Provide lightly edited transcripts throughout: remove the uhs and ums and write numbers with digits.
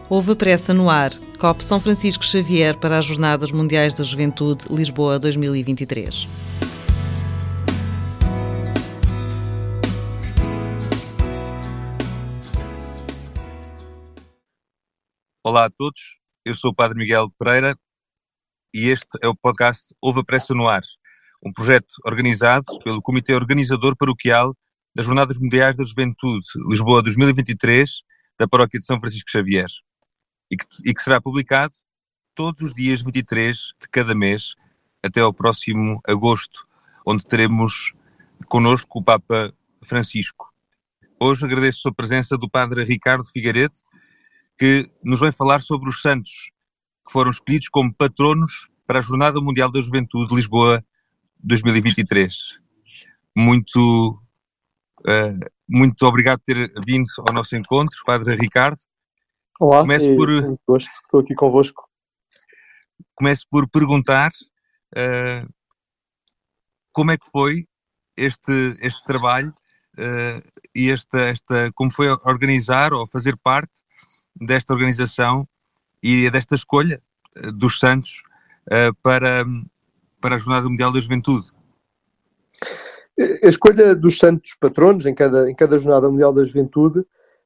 Houve pressa no ar. COP São Francisco Xavier para as Jornadas Mundiais da Juventude Lisboa 2023. Olá a todos, eu sou o Padre Miguel Pereira e este é o podcast Houve Pressa no Ar, um projeto organizado pelo Comitê Organizador Paroquial das Jornadas Mundiais da Juventude Lisboa 2023 da Paróquia de São Francisco Xavier e que será publicado todos os dias 23 de cada mês até ao próximo agosto, onde teremos connosco o Papa Francisco. Hoje agradeço a sua presença do Padre Ricardo Figueiredo, que nos vem falar sobre os santos que foram escolhidos como patronos para a Jornada Mundial da Juventude de Lisboa 2023. Muito obrigado por ter vindo ao nosso encontro, Padre Ricardo. Olá, muito gosto que estou aqui convosco. Começo por perguntar como é que foi este trabalho e como foi organizar ou fazer parte desta organização e desta escolha dos santos para a Jornada Mundial da Juventude. A escolha dos santos patronos em cada Jornada Mundial da Juventude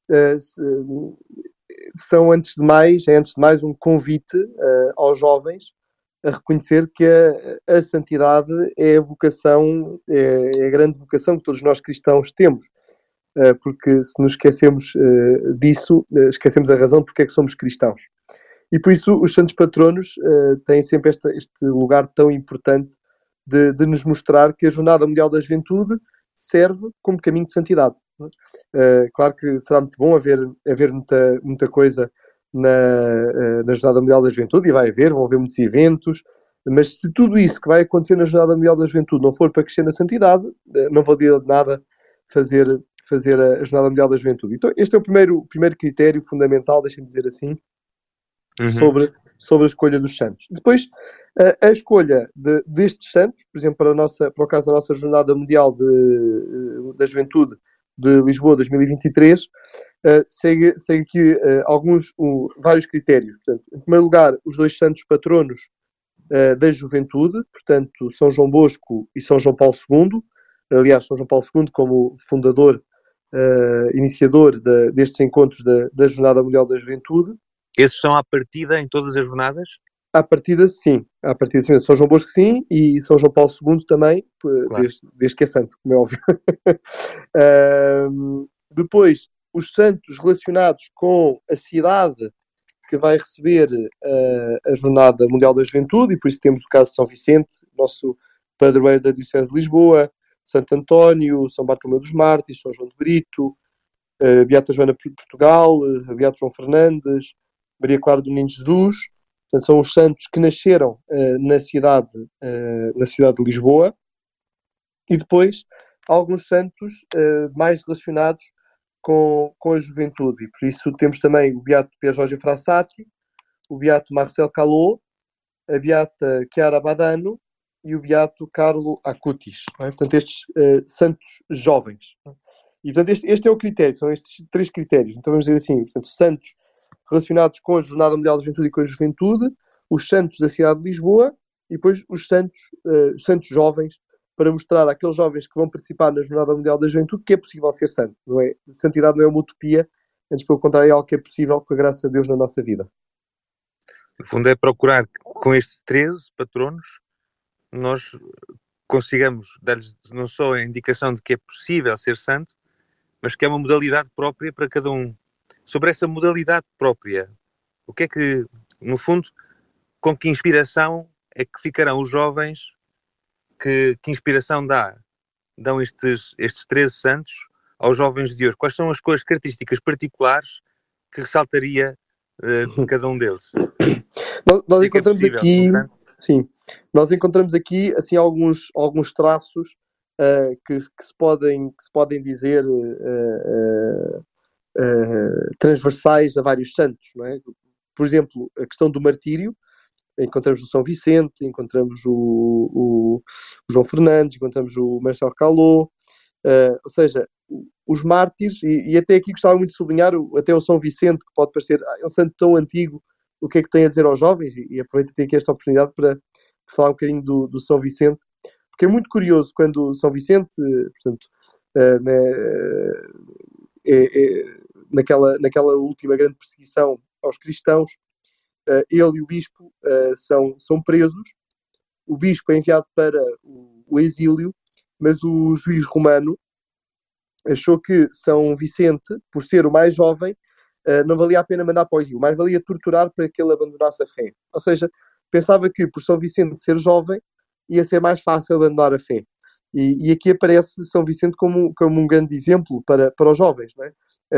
são, antes de mais, um convite aos jovens a reconhecer que a santidade é a vocação, é a grande vocação que todos nós cristãos temos. Porque se nos esquecemos disso, esquecemos a razão porque é que somos cristãos. E por isso os santos patronos têm sempre este lugar tão importante de nos mostrar que a Jornada Mundial da Juventude serve como caminho de santidade. Claro que será muito bom haver muita coisa na Jornada Mundial da Juventude, e vão haver muitos eventos, mas se tudo isso que vai acontecer na Jornada Mundial da Juventude não for para crescer na santidade, não valia de nada fazer a Jornada Mundial da Juventude. Então, este é o primeiro critério fundamental, deixem-me dizer assim, sobre a escolha dos santos. Depois, a escolha destes santos, por exemplo, para o caso da nossa Jornada Mundial da Juventude de Lisboa 2023, segue aqui vários critérios. Portanto, em primeiro lugar, os dois santos patronos da juventude, portanto, São João Bosco e São João Paulo II. Aliás, São João Paulo II como fundador, iniciador destes encontros da Jornada Mundial da Juventude. Esses são à partida em todas as jornadas? À partida, sim. São João Bosco, sim, e São João Paulo II também, claro. desde que é santo, como é óbvio. Depois, os santos relacionados com a cidade que vai receber a Jornada Mundial da Juventude, e por isso temos o caso de São Vicente, nosso padroeiro da Diocese de Lisboa, Santo António, São Bartolomeu dos Mártires, São João de Brito, Beata Joana de Portugal, Beato João Fernandes, Maria Clara do Menino Jesus. Portanto, são os santos que nasceram na cidade de Lisboa. E depois, alguns santos mais relacionados com a juventude. E por isso temos também o Beato Pier Giorgio Frassati, o Beato Marcel Calot, a Beata Chiara Badano e o Beato Carlo Acutis. Portanto, estes santos jovens. E, portanto, este é o critério, são estes três critérios. Então, vamos dizer assim, portanto, santos relacionados com a Jornada Mundial da Juventude e com a juventude, os santos da cidade de Lisboa e depois os santos jovens, para mostrar àqueles jovens que vão participar na Jornada Mundial da Juventude que é possível ser santo. Não é? Santidade não é uma utopia, antes pelo contrário é algo que é possível com a graça de Deus na nossa vida. No fundo é procurar com estes 13 patronos nós consigamos dar-lhes não só a indicação de que é possível ser santo, mas que é uma modalidade própria para cada um. Sobre essa modalidade própria, o que é que, no fundo, com que inspiração é que ficarão os jovens, que inspiração dão estes 13 santos aos jovens de hoje? Quais são as características particulares que ressaltaria de cada um deles? Nós encontramos aqui assim, alguns traços que se podem dizer transversais a vários santos, não é? Por exemplo, a questão do martírio, encontramos o São Vicente, encontramos o João Fernandes, encontramos o Marcel Calot, Ou seja, os mártires, e até aqui gostava muito de sublinhar, até o São Vicente, que pode parecer é um santo tão antigo, o que é que tem a dizer aos jovens? E aproveito ter aqui esta oportunidade para falar um bocadinho do São Vicente, porque é muito curioso quando o São Vicente, portanto, naquela última grande perseguição aos cristãos, ele e o bispo são presos, o bispo é enviado para o exílio, mas o juiz romano achou que São Vicente, por ser o mais jovem, não valia a pena mandar para o exílio, mais valia torturar para que ele abandonasse a fé. Ou seja, pensava que por São Vicente ser jovem ia ser mais fácil abandonar a fé. E aqui aparece São Vicente como um grande exemplo para os jovens. Não é?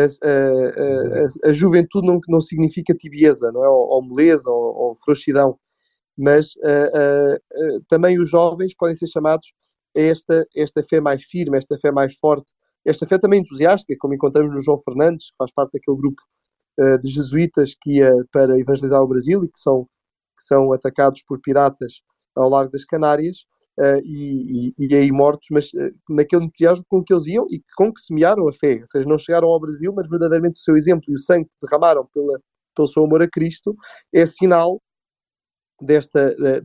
A juventude não significa tibieza, não é? ou moleza, ou frouxidão, mas também os jovens podem ser chamados a esta fé mais firme, esta fé mais forte, esta fé também entusiástica, como encontramos no João Fernandes, que faz parte daquele grupo de jesuítas que ia para evangelizar o Brasil e que são atacados por piratas ao largo das Canárias e aí mortos, mas naquele entusiasmo com que eles iam e com que semearam a fé. Ou seja, não chegaram ao Brasil, mas verdadeiramente o seu exemplo e o sangue que derramaram pelo seu amor a Cristo é sinal deste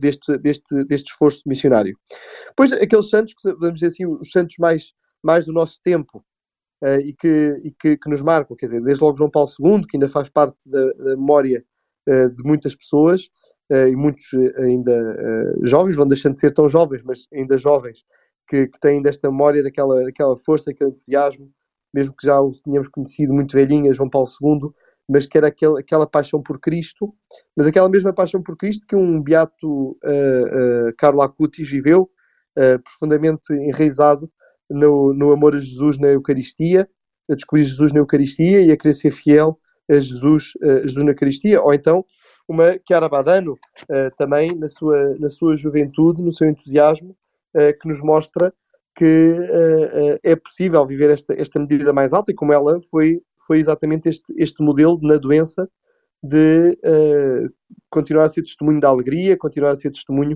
esforço missionário. Depois, aqueles santos, que vamos dizer assim, os santos mais do nosso tempo, e que nos marcam, quer dizer, desde logo João Paulo II, que ainda faz parte da memória de muitas pessoas, e muitos ainda jovens, vão deixando de ser tão jovens, mas ainda jovens, que têm desta memória, daquela força, aquele entusiasmo, mesmo que já o tínhamos conhecido muito velhinha, João Paulo II, mas que era aquela paixão por Cristo, mas aquela mesma paixão por Cristo que um beato Carlo Acutis viveu, profundamente enraizado no amor a Jesus na Eucaristia, a descobrir Jesus na Eucaristia e a querer ser fiel a Jesus na Eucaristia, ou então uma Chiara Badano, também na sua juventude, no seu entusiasmo, que nos mostra que é possível viver esta medida mais alta, e como ela foi exatamente este modelo na doença de continuar a ser testemunho da alegria, continuar a ser testemunho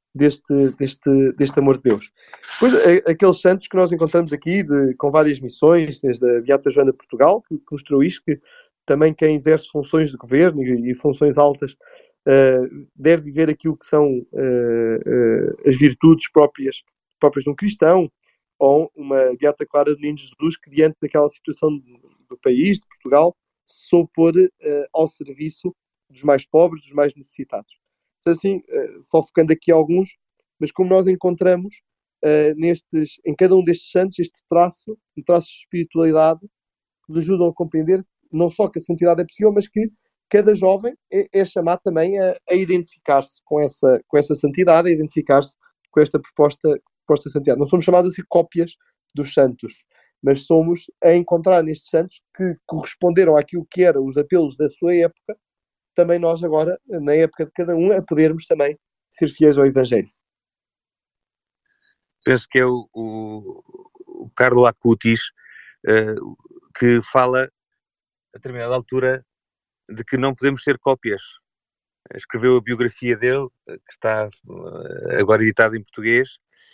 deste amor de Deus. Depois, aqueles santos que nós encontramos aqui, com várias missões, desde a Beata Joana de Portugal, que mostrou isto, que também quem exerce funções de governo e funções altas deve viver aquilo que são as virtudes próprias de um cristão, ou uma Beata Clara de Menino Jesus, que diante daquela situação do país, de Portugal, se soube pôr ao serviço dos mais pobres, dos mais necessitados. Então, assim, só focando aqui alguns, mas como nós encontramos em cada um destes santos, um traço de espiritualidade que nos ajudam a compreender não só que a santidade é possível, mas que cada jovem é chamado também a identificar-se com essa santidade, a identificar-se com esta proposta de santidade. Não somos chamados a ser cópias dos santos, mas somos a encontrar nestes santos que corresponderam àquilo que eram os apelos da sua época, também nós agora, na época de cada um, a podermos também ser fiéis ao Evangelho. Penso que é o Carlo Acutis que fala, a determinada altura, de que não podemos ser cópias. Escreveu a biografia dele, que está agora editada em português,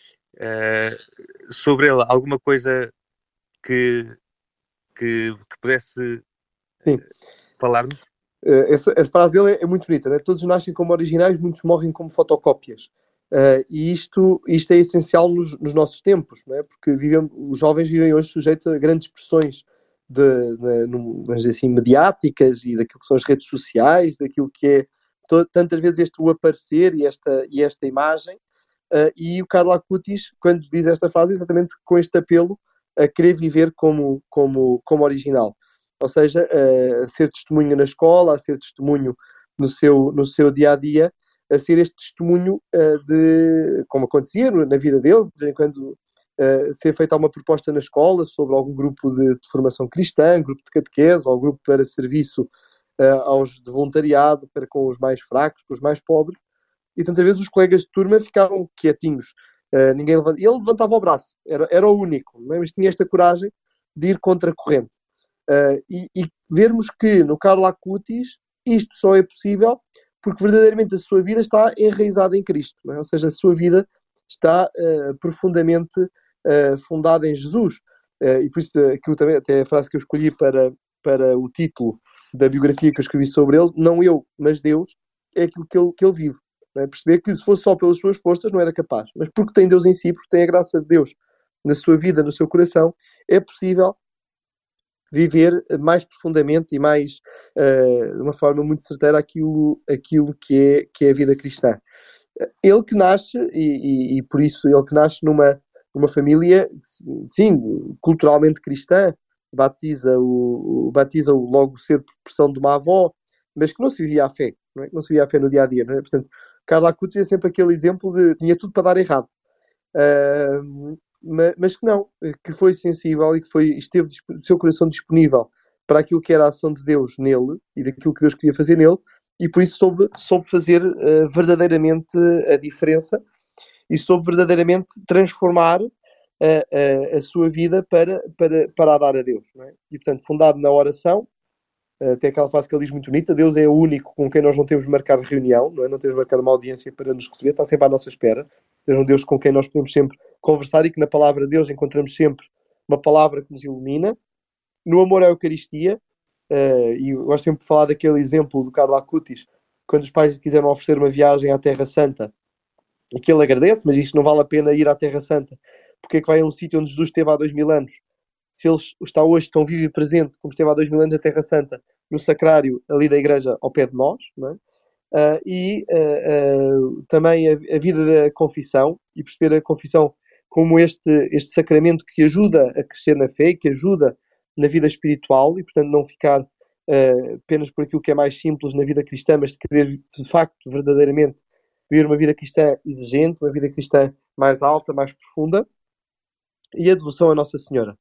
sobre ele. Alguma coisa que pudesse falar-nos? A frase dele é muito bonita, né? Todos nascem como originais, muitos morrem como fotocópias. E isto é essencial nos nossos tempos, não é? Porque os jovens vivem hoje sujeitos a grandes pressões vamos dizer assim, mediáticas, e daquilo que são as redes sociais, daquilo que é tantas vezes o aparecer e esta imagem. E o Carlo Acutis, quando diz esta frase, exatamente com este apelo a querer viver como original. Ou seja, a ser testemunho na escola, a ser testemunho no seu dia-a-dia, a ser este testemunho como acontecia na vida dele, de vez em quando ser feita uma proposta na escola sobre algum grupo de formação cristã, grupo de catequese, ou grupo para serviço de voluntariado para com os mais fracos, com os mais pobres, e tantas vezes os colegas de turma ficavam quietinhos. Ele levantava o braço, era o único, mas tinha esta coragem de ir contra a corrente. E vermos que no Carlo Acutis isto só é possível porque verdadeiramente a sua vida está enraizada em Cristo, não é? Ou seja, a sua vida está profundamente fundada em Jesus. E por isso, aquilo também, até a frase que eu escolhi para o título da biografia que eu escrevi sobre ele, não eu, mas Deus, é aquilo que ele vive. Não é? Perceber que se fosse só pelas suas forças não era capaz, mas porque tem Deus em si, porque tem a graça de Deus na sua vida, no seu coração, é possível viver mais profundamente e mais, de uma forma muito certeira, aquilo que é a vida cristã. Ele que nasce, e por isso ele que nasce numa família, sim, culturalmente cristã, batiza-o logo cedo por pressão de uma avó, mas que não se vivia a fé, não é? Que não se vivia a fé no dia a dia, não é? Portanto, Carla Acutis é sempre aquele exemplo de tinha tudo para dar errado, mas que não, que foi sensível e que esteve o seu coração disponível para aquilo que era a ação de Deus nele e daquilo que Deus queria fazer nele, e por isso soube fazer verdadeiramente a diferença e soube verdadeiramente transformar a sua vida para dar a Deus. Não é? E, portanto, fundado na oração, tem aquela frase que ele diz muito bonita: Deus é o único com quem nós não temos de marcar reunião, não é? Não temos de marcar uma audiência para nos receber, está sempre à nossa espera. Deus é um Deus com quem nós podemos sempre conversar e que na palavra de Deus encontramos sempre uma palavra que nos ilumina. No amor à Eucaristia, e eu gosto sempre de falar daquele exemplo do Carlo Acutis, quando os pais quiseram oferecer uma viagem à Terra Santa, e que ele agradece, mas isto não vale a pena ir à Terra Santa, porque é que vai a um sítio onde Jesus esteve há 2000 anos, se ele está hoje tão vivo e presente, como esteve há 2000 anos na Terra Santa, no sacrário ali da igreja ao pé de nós, não é? Também a vida da confissão, e perceber a confissão como este sacramento que ajuda a crescer na fé, que ajuda na vida espiritual, e portanto não ficar apenas por aquilo que é mais simples na vida cristã, mas de querer de facto, verdadeiramente, viver uma vida cristã exigente, uma vida cristã mais alta, mais profunda, e a devoção a Nossa Senhora,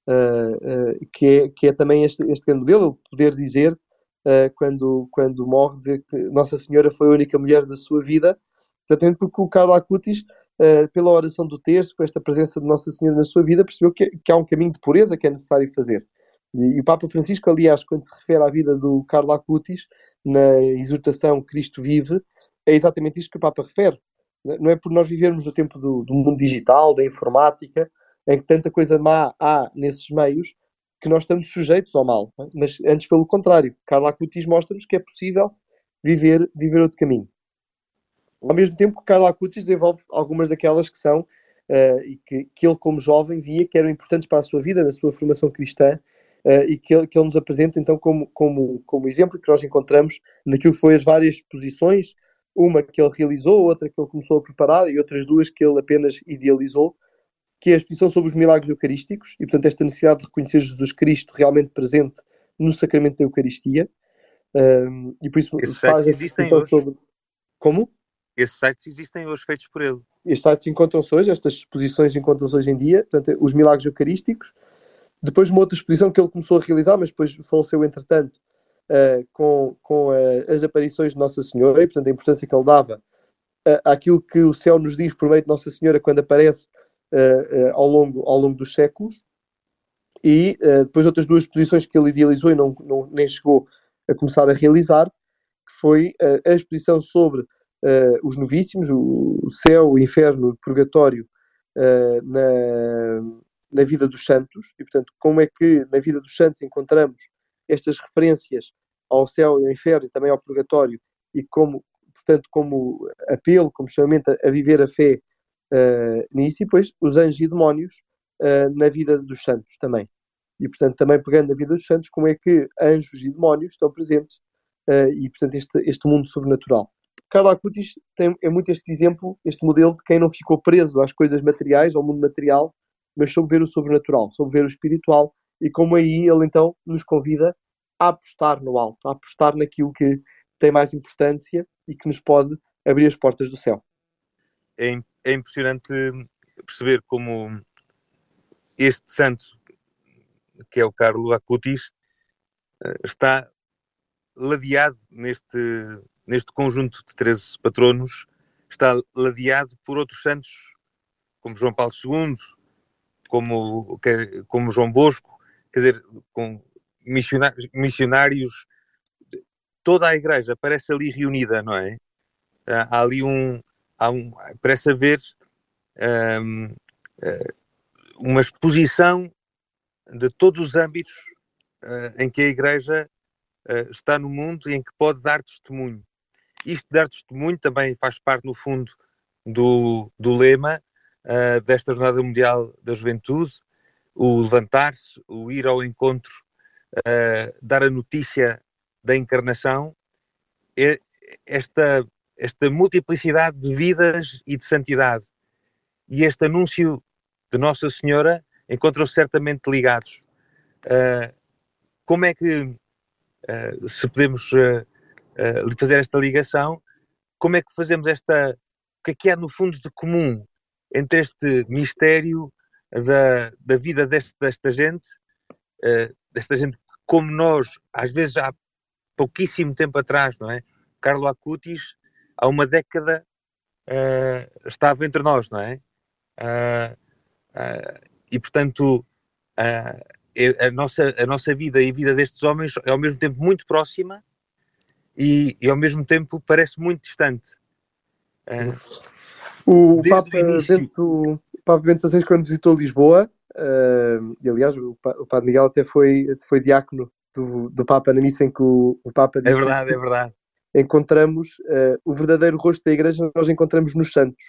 que é também este grande modelo, poder dizer, quando morre, dizer que Nossa Senhora foi a única mulher da sua vida, exatamente porque o Carlo Acutis, pela oração do terço, com esta presença de Nossa Senhora na sua vida, percebeu que há um caminho de pureza que é necessário fazer. E o Papa Francisco, aliás, quando se refere à vida do Carlo Acutis, na exortação Cristo Vive, é exatamente isto que o Papa refere. Não é por nós vivermos no tempo do mundo digital, da informática, em que tanta coisa má há nesses meios, que nós estamos sujeitos ao mal. Não é? Mas antes, pelo contrário, Carlo Acutis mostra-nos que é possível viver outro caminho. Ao mesmo tempo que Carlo Acutis desenvolve algumas daquelas que são, e que ele como jovem via que eram importantes para a sua vida, na sua formação cristã, e que ele nos apresenta então como exemplo que nós encontramos naquilo que foi as várias exposições, uma que ele realizou, outra que ele começou a preparar e outras duas que ele apenas idealizou, que é a exposição sobre os milagres eucarísticos, e portanto esta necessidade de reconhecer Jesus Cristo realmente presente no sacramento da Eucaristia, e por isso Esses faz sites a existem exposição hoje. sobre... Como? Esses sites existem hoje, feitos por ele. Estes sites encontram-se hoje, estas exposições encontram-se hoje em dia, portanto, os milagres eucarísticos. Depois uma outra exposição que ele começou a realizar, mas depois faleceu entretanto, com as aparições de Nossa Senhora, e portanto a importância que ele dava àquilo que o céu nos diz por meio de Nossa Senhora quando aparece ao longo dos séculos. E depois outras duas exposições que ele idealizou e nem chegou a começar a realizar, que foi a exposição sobre os novíssimos, o céu, o inferno, o purgatório na vida dos santos, e portanto como é que na vida dos santos encontramos estas referências ao céu e ao inferno e também ao purgatório, e como apelo, como chamamento a viver a fé nisso, e depois os anjos e demónios na vida dos santos também. E portanto também pegando na vida dos santos, como é que anjos e demónios estão presentes, e portanto este mundo sobrenatural. Carlo Acutis é muito este exemplo, este modelo de quem não ficou preso às coisas materiais, ao mundo material, mas soube ver o sobrenatural, soube ver o espiritual, e como aí ele então nos convida a apostar no alto, a apostar naquilo que tem mais importância e que nos pode abrir as portas do céu. É impressionante perceber como este santo, que é o Carlo Acutis, está ladeado neste conjunto de 13 patronos, está ladeado por outros santos, como João Paulo II, como João Bosco, quer dizer, com missionários, toda a igreja parece ali reunida, não é? Há ali parece haver uma exposição de todos os âmbitos em que a Igreja está no mundo e em que pode dar testemunho. Isto de dar testemunho também faz parte, no fundo, do lema desta Jornada Mundial da Juventude, o levantar-se, o ir ao encontro, dar a notícia da encarnação, esta multiplicidade de vidas e de santidade e este anúncio de Nossa Senhora encontram-se certamente ligados. Como é que, se podemos fazer esta ligação, como é que fazemos o que é no fundo de comum entre este mistério da vida desta gente como nós, às vezes há pouquíssimo tempo atrás, não é? Carlo Acutis, há uma década, estava entre nós, não é? E, portanto, a nossa vida e a vida destes homens é ao mesmo tempo muito próxima e ao mesmo tempo parece muito distante. O Papa Bento XVI, quando visitou Lisboa, e aliás o Padre Miguel até foi diácono do Papa na missa em que o Papa disse... É verdade. Encontramos o verdadeiro rosto da Igreja, nós encontramos nos santos.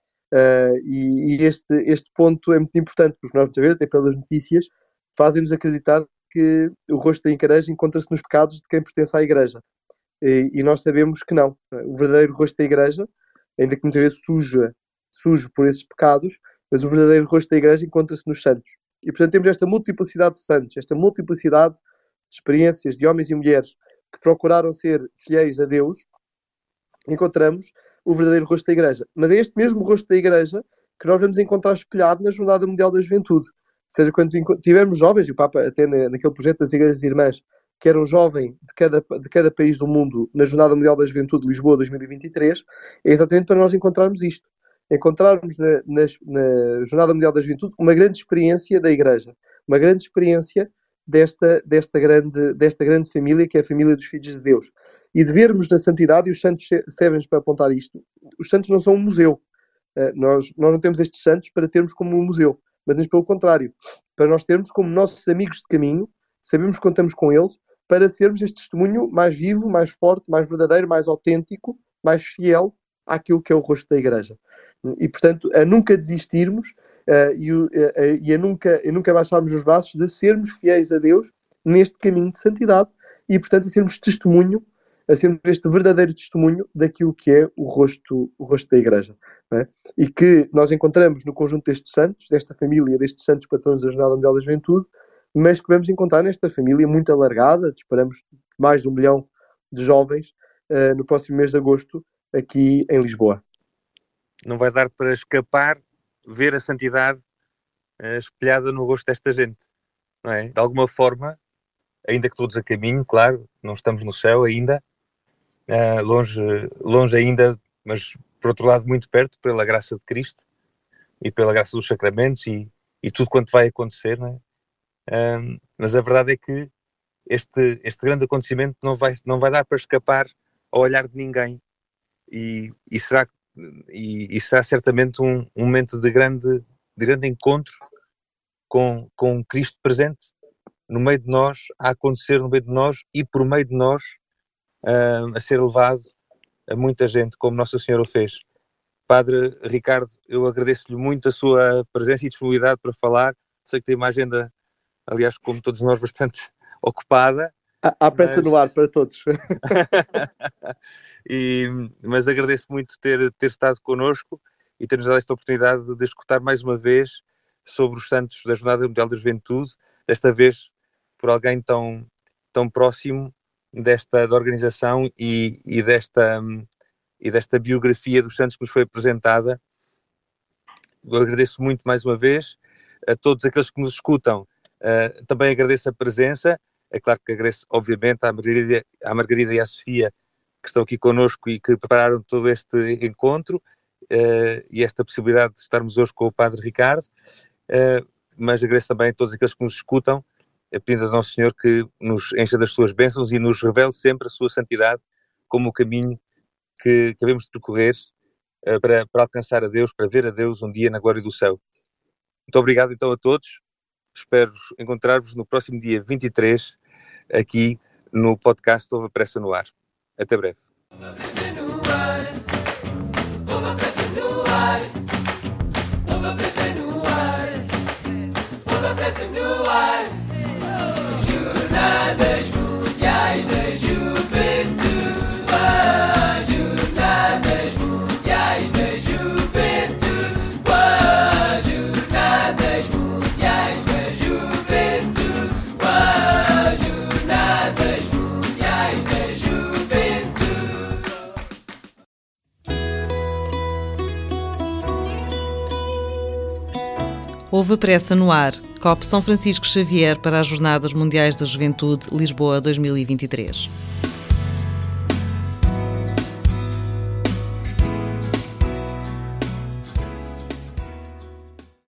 E este ponto é muito importante, porque nós, muitas vezes, até pelas notícias, fazem-nos acreditar que o rosto da Igreja encontra-se nos pecados de quem pertence à Igreja. E nós sabemos que não. O verdadeiro rosto da Igreja, ainda que muitas vezes sujo por esses pecados, mas o verdadeiro rosto da Igreja encontra-se nos santos. E, portanto, temos esta multiplicidade de santos, esta multiplicidade de experiências de homens e mulheres que procuraram ser fiéis a Deus, encontramos o verdadeiro rosto da Igreja. Mas é este mesmo rosto da Igreja que nós vamos encontrar espelhado na Jornada Mundial da Juventude. Ou seja, quando tivermos jovens, e o Papa até naquele projeto das Igrejas Irmãs, que era um jovem de cada país do mundo na Jornada Mundial da Juventude de Lisboa 2023, é exatamente para nós encontrarmos isto. Encontrarmos na Jornada Mundial da Juventude uma grande experiência da Igreja, uma grande experiência desta grande família, que é a família dos filhos de Deus. E de vermos na santidade, e os santos servem-nos para apontar isto, os santos não são um museu. Nós não temos estes santos para termos como um museu, mas pelo contrário, para nós termos como nossos amigos de caminho, sabemos que contamos com eles, para sermos este testemunho mais vivo, mais forte, mais verdadeiro, mais autêntico, mais fiel àquilo que é o rosto da Igreja. E, portanto, a nunca desistirmos e a nunca baixarmos os braços de sermos fiéis a Deus neste caminho de santidade e, portanto, a sermos testemunho, a sermos este verdadeiro testemunho daquilo que é o rosto da Igreja. Não é? E que nós encontramos no conjunto destes santos, desta família, destes santos patronos da Jornada Mundial da Juventude, mas que vamos encontrar nesta família muito alargada, esperamos mais de 1 milhão de jovens, no próximo mês de agosto, aqui em Lisboa. Não vai dar para escapar ver a santidade espelhada no rosto desta gente, não é? De alguma forma, ainda que todos a caminho, claro, não estamos no céu ainda, longe ainda, mas por outro lado muito perto, pela graça de Cristo e pela graça dos sacramentos e tudo quanto vai acontecer, não é? Mas a verdade é que este grande acontecimento não vai dar para escapar ao olhar de ninguém e será certamente um momento de grande encontro com Cristo presente no meio de nós, a acontecer no meio de nós e por meio de nós a ser levado a muita gente, como Nossa Senhora o fez. Padre Ricardo, eu agradeço-lhe muito a sua presença e disponibilidade para falar. Sei que tem uma agenda, aliás, como todos nós, bastante ocupada. Há pressa no ar para todos. Mas agradeço muito ter estado connosco e ter-nos dado esta oportunidade de escutar mais uma vez sobre os santos da Jornada Mundial da Juventude, desta vez por alguém tão próximo da organização e desta biografia dos santos que nos foi apresentada. Eu agradeço muito mais uma vez a todos aqueles que nos escutam. Também agradeço a presença. É claro que agradeço, obviamente, à Margarida e à Sofia, que estão aqui connosco e que prepararam todo este encontro e esta possibilidade de estarmos hoje com o Padre Ricardo. Mas agradeço também a todos aqueles que nos escutam, pedindo a Nosso Senhor que nos encha das suas bênçãos e nos revele sempre a sua santidade como o caminho que devemos percorrer para alcançar a Deus, para ver a Deus um dia na glória do céu. Muito obrigado então a todos. Espero encontrar-vos no próximo dia 23 aqui no podcast Houve Pressa no Ar. Até breve. Jornadas Mundiais da Juventude. Jornadas Mundiais da Juventude. Jornadas Mundiais da Juventude. Jornadas Mundiais da Juventude. Houve pressa no ar. COP São Francisco Xavier para as Jornadas Mundiais da Juventude, Lisboa 2023.